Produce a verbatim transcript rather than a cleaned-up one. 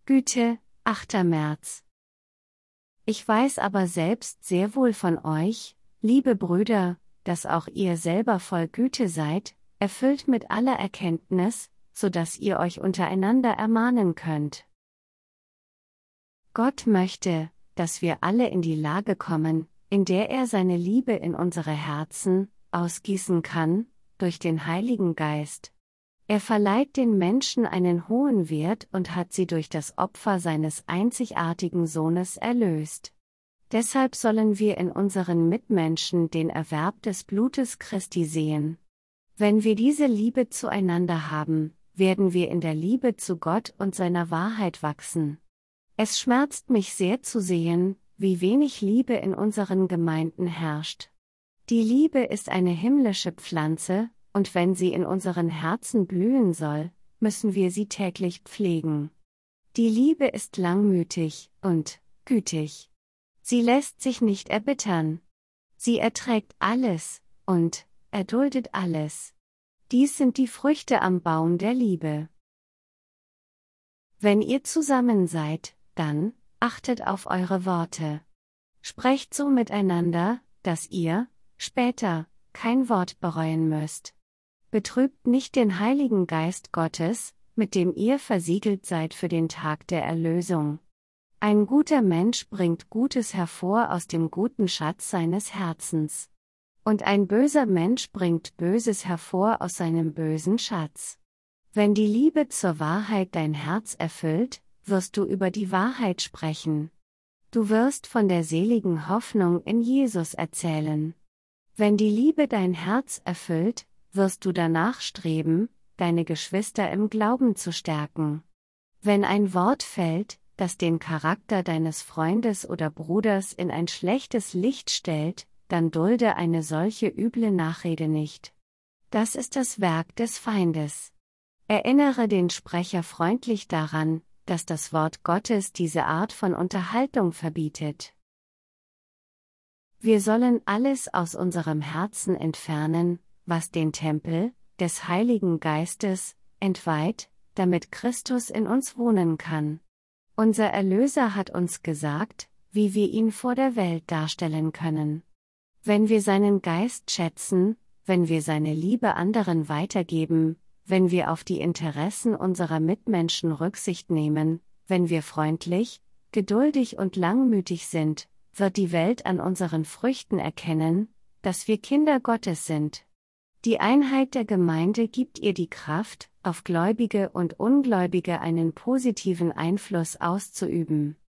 Güte, achter März. Ich weiß aber selbst sehr wohl von euch, liebe Brüder, dass auch ihr selber voll Güte seid, erfüllt mit aller Erkenntnis, so dass ihr euch untereinander ermahnen könnt. Gott möchte, dass wir alle in die Lage kommen, in der er seine Liebe in unsere Herzen ausgießen kann, durch den Heiligen Geist. Er verleiht den Menschen einen hohen Wert und hat sie durch das Opfer seines einzigartigen Sohnes erlöst. Deshalb sollen wir in unseren Mitmenschen den Erwerb des Blutes Christi sehen. Wenn wir diese Liebe zueinander haben, werden wir in der Liebe zu Gott und seiner Wahrheit wachsen. Es schmerzt mich sehr zu sehen, wie wenig Liebe in unseren Gemeinden herrscht. Die Liebe ist eine himmlische Pflanze, und wenn sie in unseren Herzen blühen soll, müssen wir sie täglich pflegen. Die Liebe ist langmütig und gütig. Sie lässt sich nicht erbittern. Sie erträgt alles und erduldet alles. Dies sind die Früchte am Baum der Liebe. Wenn ihr zusammen seid, dann achtet auf eure Worte. Sprecht so miteinander, dass ihr, später, kein Wort bereuen müsst. Betrübt nicht den Heiligen Geist Gottes, mit dem ihr versiegelt seid für den Tag der Erlösung. Ein guter Mensch bringt Gutes hervor aus dem guten Schatz seines Herzens. Und ein böser Mensch bringt Böses hervor aus seinem bösen Schatz. Wenn die Liebe zur Wahrheit dein Herz erfüllt, wirst du über die Wahrheit sprechen. Du wirst von der seligen Hoffnung in Jesus erzählen. Wenn die Liebe dein Herz erfüllt, wirst du danach streben, deine Geschwister im Glauben zu stärken. Wenn ein Wort fällt, das den Charakter deines Freundes oder Bruders in ein schlechtes Licht stellt, dann dulde eine solche üble Nachrede nicht. Das ist das Werk des Feindes. Erinnere den Sprecher freundlich daran, dass das Wort Gottes diese Art von Unterhaltung verbietet. Wir sollen alles aus unserem Herzen entfernen, was den Tempel des Heiligen Geistes entweiht, damit Christus in uns wohnen kann. Unser Erlöser hat uns gesagt, wie wir ihn vor der Welt darstellen können. Wenn wir seinen Geist schätzen, wenn wir seine Liebe anderen weitergeben, wenn wir auf die Interessen unserer Mitmenschen Rücksicht nehmen, wenn wir freundlich, geduldig und langmütig sind, wird die Welt an unseren Früchten erkennen, dass wir Kinder Gottes sind. Die Einheit der Gemeinde gibt ihr die Kraft, auf Gläubige und Ungläubige einen positiven Einfluss auszuüben.